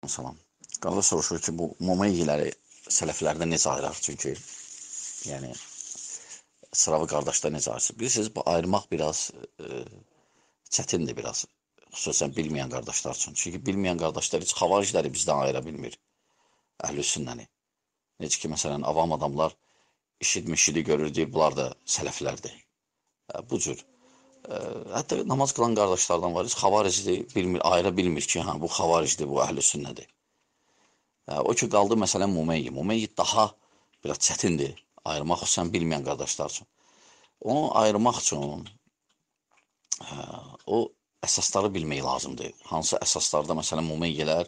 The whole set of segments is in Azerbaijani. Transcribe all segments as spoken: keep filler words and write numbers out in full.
Salam. Qardaş soruşur ki, bu Momeyyiləri sələflərdə necə ayıraq? Çünki, yəni, sıravi qardaşlar necə ayırsın? Bilirsiniz, bu ayırmaq biraz e, çətindir biraz. Xüsusən bilməyən qardaşlar üçün. Çünki bilməyən qardaşlar heç xavaricləri bizdən ayıra bilmir. Əhl-i sünnəni. Necə ki, məsələn, avam adamlar işitmişidi görür, deyir, bunlar da sələflərdir. E, bu cür. E, hətta namaz qılan qardaşlardan var, heç xavaricdir, bilmir, ayıra bilmir ki, ha, bu xavaricdir, bu əhl-i sünnədir. O ki, qaldı məsələn Mumeyyi. Mumeyyi daha biraz çətindir ayırmaq, xüsusən bilməyən qardaşlar üçün. Onu ayırmaq üçün o əsasları bilmək lazımdır. Hansı əsaslarda məsələn Mumeyyilər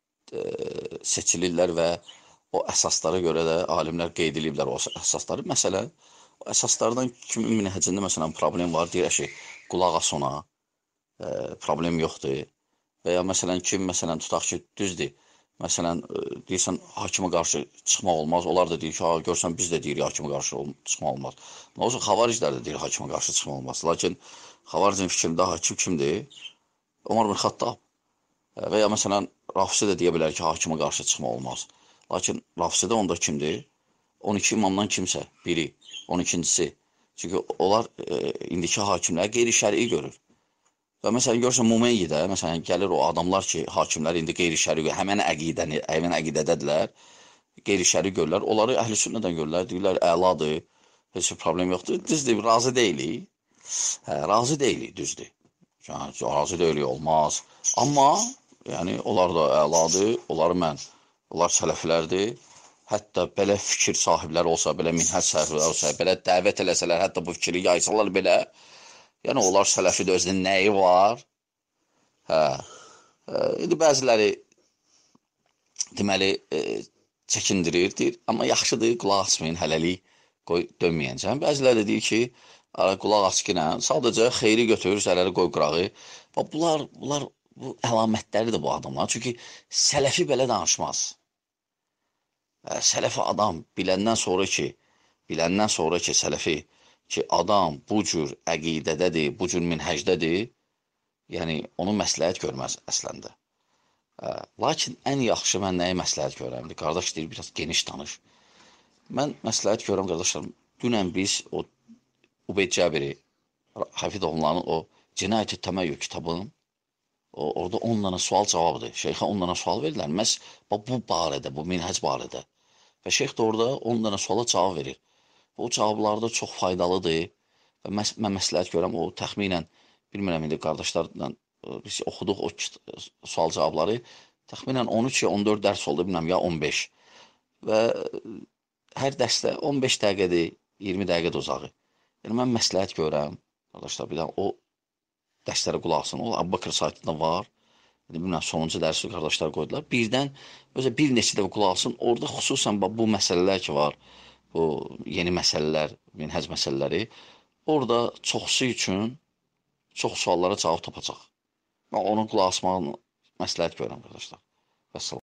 seçilirlər və o əsaslara görə də alimlər qeyd ediblər o əsasları. Məsələn, o əsaslardan kimin minhəcində məsələn problem var, deyir ki, qulaq as ona, problem yoxdur. Və ya məsələn, kim məsələn tutaq ki, düzdür. Məsələn, deyirsən, hakimə qarşı çıxmaq olmaz. Onlar da deyir ki, görsən, biz də deyir, hakimə qarşı çıxmaq olmaz. Nə olsun, xavariclər də deyir, hakimə qarşı çıxmaq olmaz. Lakin xavaricin fikrində hakim kimdir? Ömər bin Xattab. Və ya məsələn, Rafisi də deyə bilər ki, hakimə qarşı çıxmaq olmaz. Lakin Rafisidə onda kimdir? on iki imamdan kimsə, biri, on ikincisi. Çünki onlar e, indiki hakimlər qeyri-şəri görür. Və məsələn, görürsən, Mumeyyidə, məsələn, gəlir o adamlar ki, hakimlər indi qeyri-şəri görür, həmən əqidəni, həmən əqidədədirlər, qeyri-şəri görürlər, onları əhl-i sünnədən görürlər, deyirlər, əladır, heç bir problem yoxdur, düzdür, razı deyilik, hə, razı deyilik, düzdür, yəni, razı deyilik, olmaz, amma, yəni, onlar da əladır, onları mən, onlar sələflərdir, hətta belə fikir sahibləri olsa, belə minhəc sahibləri olsa, belə dəvət eləsələr, hətta bu fikri yaysalar belə, yəni, onlar sələfi də özünün nəyi var? Hə. İndi bəziləri deməli e, çəkindirir, deyir, amma yaxşıdır, qulaq asmayın, hələlik qoy dönməyəcəm. Bəziləri də deyir ki, qulaq askınə, sadəcə xeyri götür, zərəri qoy qurağı. Bunlar, bunlar bu əlamətləridir bu adamlar. Çünki sələfi belə danışmaz. Sələfi adam biləndən sonra ki, biləndən sonra ki, sələfi ki, adam bu cür əqidədədir, bu cür minhəcdədir, yəni onu məsləhət görməz əsləndə. Lakin ən yaxşı mən nəyi məsləhət görəmdir? Qardaş deyir, biraz geniş danış. Mən məsləhət görəm, qardaşlarım, dünən biz o Ubeyd Cəbiri, Hafidovların o Cinayət-i Təməyyü kitabının, orada on dənə sual cavabdır. Şeyxə on dənə sual verirlər. Məhz bu barədə, bu minhəc barədə. Və şeyx də orada on dənə suala cavab verir. O cavablarda çox faydalıdır və mən məsləhət görəm, o təxminən, bilmirəm indi qardaşlarla biz oxuduq o sual cavabları, təxminən on üç ya on dörd dərs oldu, bilmirəm, ya on beş. Və hər dərsdə on beş dəqiqədir, iyirmi dəqiqədir uzağı. Yəni, mən məsləhət görəm, qardaşlar, bilən, o dərslərə qulaq asın, o Əbu Bakır saytında var, bilmirəm, sonuncu dərsi qardaşlar qoydular. Birdən, özə bir neçə dəfə qulaq asın, orada xüsusən bu məsələlər ki var, bu yeni məsələlər, minhəc məsələləri, orada çoxsu üçün çox suallara cavab tapacaq. Mən onu qulaq asmağını məsləhət görürəm, qardaşlar. Vəssalam.